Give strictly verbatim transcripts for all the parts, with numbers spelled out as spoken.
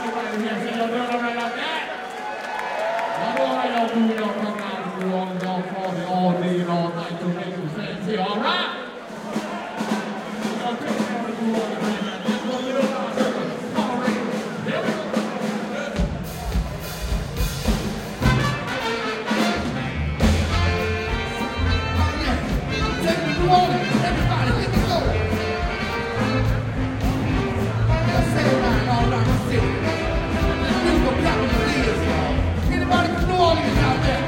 Everybody here, say you're doing all right like that? I know how y'all do it up, come out and do all the all party all day and all night to make you say, say, all right? Y'all take care of do all the things like that. Go little out here. Come on, Ray. Here we go. Take it, New Orleans. Everybody, let me go. Let's say it right all around the city. This beautiful capital is, y'all. Anybody from New Orleans out there?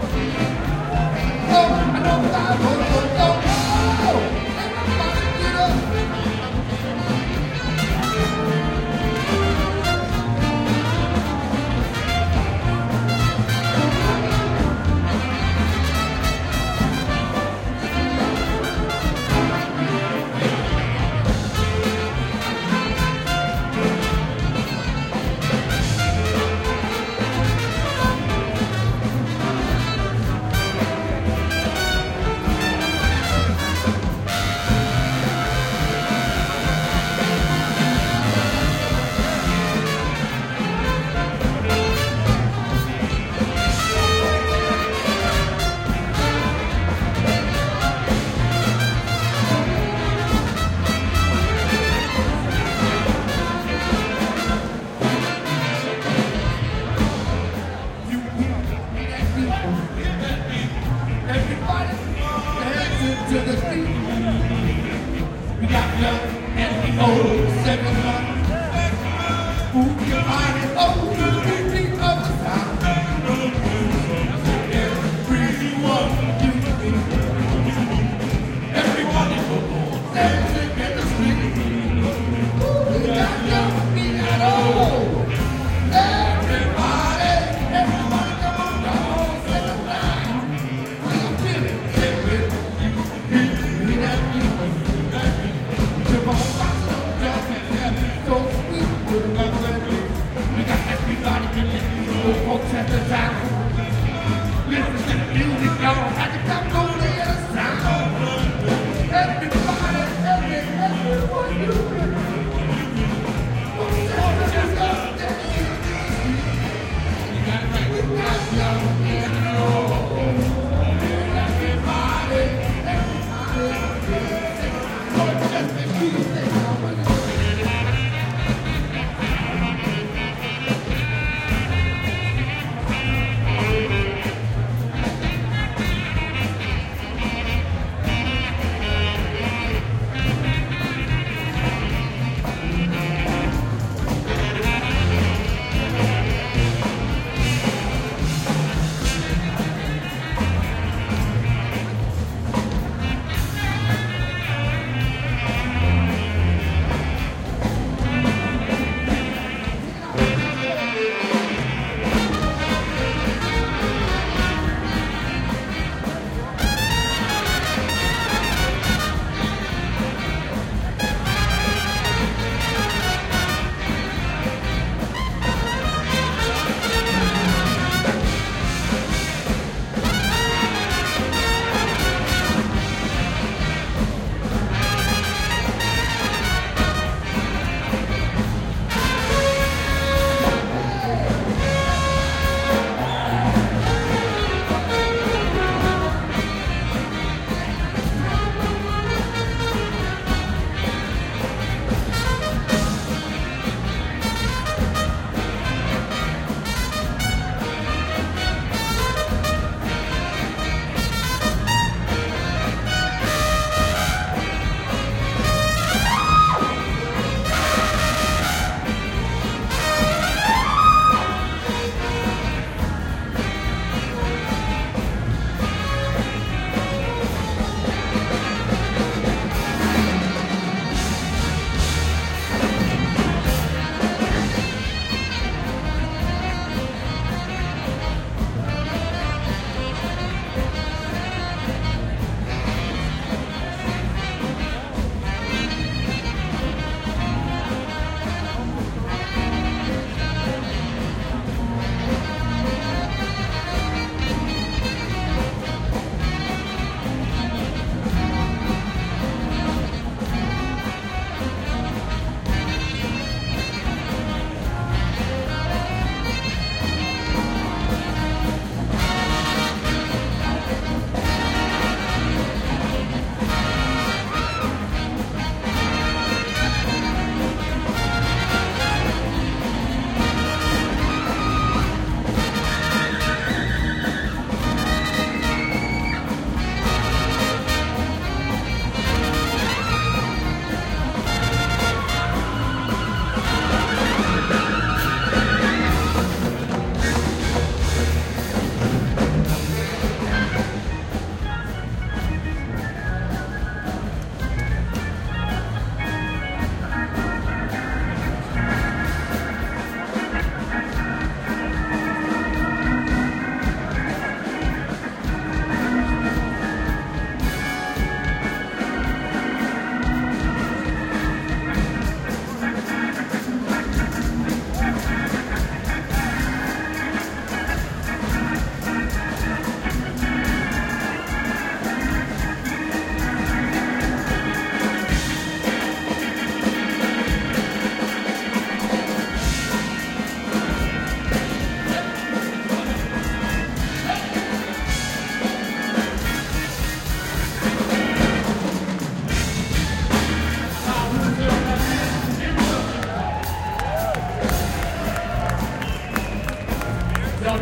Oh, I know I go, go, go, go. Everybody get up.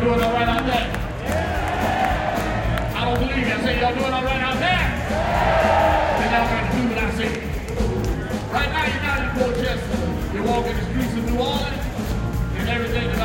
doing all right out there? I don't believe you. I say y'all doing all right out there? Then y'all got to do what I say. Right now, you're not in Port Chester. You're walking the streets of New Orleans, and everything